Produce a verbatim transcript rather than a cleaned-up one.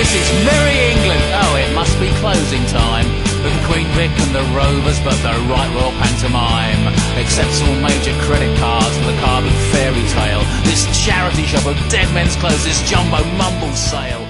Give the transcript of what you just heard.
This is merry England. Oh, it must be closing time. The Queen Vic and the Rovers, but the right royal pantomime. Accepts all major credit cards for the carbon fairy tale. This charity shop of dead men's clothes, this jumbo mumble sale.